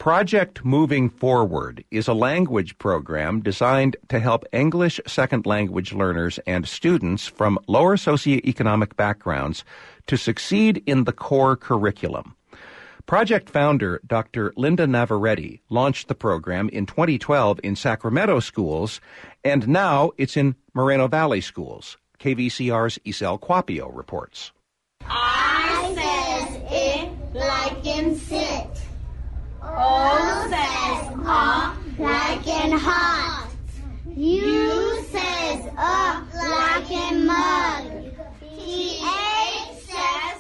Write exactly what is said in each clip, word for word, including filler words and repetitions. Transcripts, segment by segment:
Project Moving Forward is a language program designed to help English second language learners and students from lower socioeconomic backgrounds to succeed in the core curriculum. Project founder Doctor Linda Navarrete launched the program in twenty twelve in Sacramento schools, and now it's in Moreno Valley schools. K V C R's Isel Quapio reports. I says it like in sit. O says uh like in hot. U says up like in mug. T H says.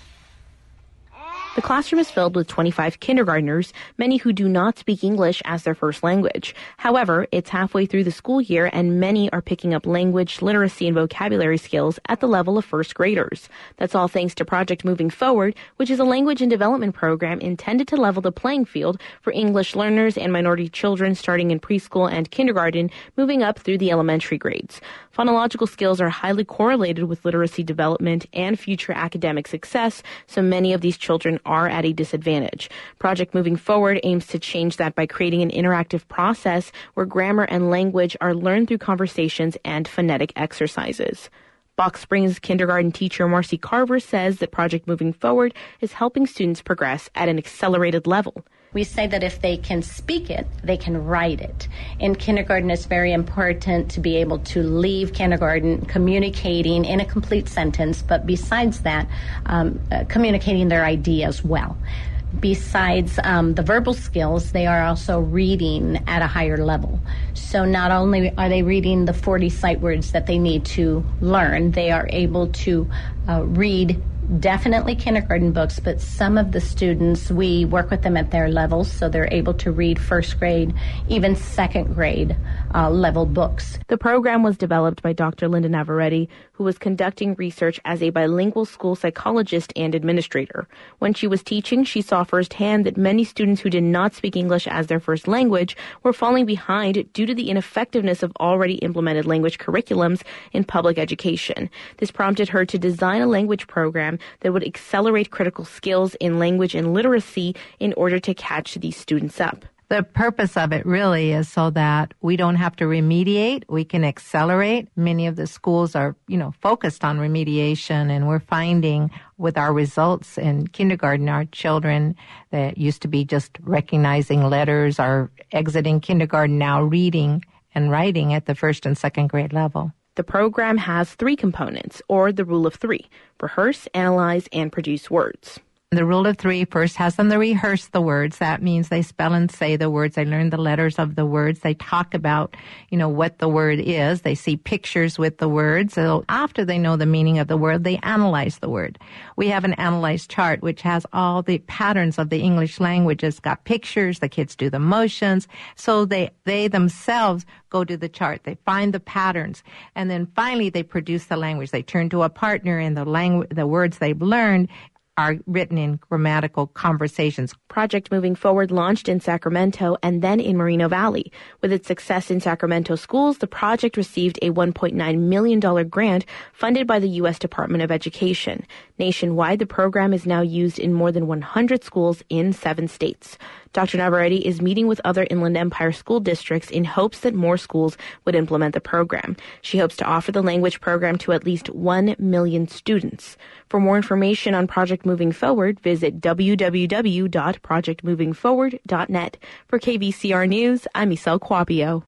The classroom is filled with twenty-five kindergartners, many who do not speak English as their first language. However, it's halfway through the school year and many are picking up language, literacy, and vocabulary skills at the level of first graders. That's all thanks to Project Moving Forward, which is a language and development program intended to level the playing field for English learners and minority children starting in preschool and kindergarten, moving up through the elementary grades. Phonological skills are highly correlated with literacy development and future academic success, so many of these children are at a disadvantage. Project Moving Forward aims to change that by creating an interactive process where grammar and language are learned through conversations and phonetic exercises. Box Springs kindergarten teacher Marcy Carver says that Project Moving Forward is helping students progress at an accelerated level. We say that if they can speak it, they can write it. In kindergarten, it's very important to be able to leave kindergarten communicating in a complete sentence, but besides that, um, uh, communicating their ideas well. Besides um, the verbal skills, they are also reading at a higher level. So not only are they reading the forty sight words that they need to learn, they are able to uh, read definitely kindergarten books, but some of the students, we work with them at their levels, so they're able to read first grade, even second grade uh, level books. The program was developed by Doctor Linda Navarrete, who was conducting research as a bilingual school psychologist and administrator. When she was teaching, she saw firsthand that many students who did not speak English as their first language were falling behind due to the ineffectiveness of already implemented language curriculums in public education. This prompted her to design a language program that would accelerate critical skills in language and literacy in order to catch these students up. The purpose of it really is so that we don't have to remediate, we can accelerate. Many of the schools are, you know, focused on remediation, and we're finding with our results in kindergarten, our children that used to be just recognizing letters are exiting kindergarten now reading and writing at the first and second grade level. The program has three components, or the rule of three: rehearse, analyze, and produce words. The rule of three first has them to rehearse the words. That means they spell and say the words. They learn the letters of the words. They talk about, you know, what the word is. They see pictures with the words. So after they know the meaning of the word, they analyze the word. We have an analyze chart, which has all the patterns of the English language. It's got pictures. The kids do the motions. So they, they themselves go to the chart. They find the patterns. And then finally they produce the language. They turn to a partner, and the language, the words they've learned are written in grammatical conversations. Project Moving Forward launched in Sacramento and then in Moreno Valley. With its success in Sacramento schools, the project received a one point nine million dollars grant funded by the U S Department of Education. Nationwide, the program is now used in more than one hundred schools in seven states. Doctor Navarrete is meeting with other Inland Empire school districts in hopes that more schools would implement the program. She hopes to offer the language program to at least one million students. For more information on Project Moving Forward, visit w w w dot project moving forward dot net. For K V C R News, I'm Isel Quapio.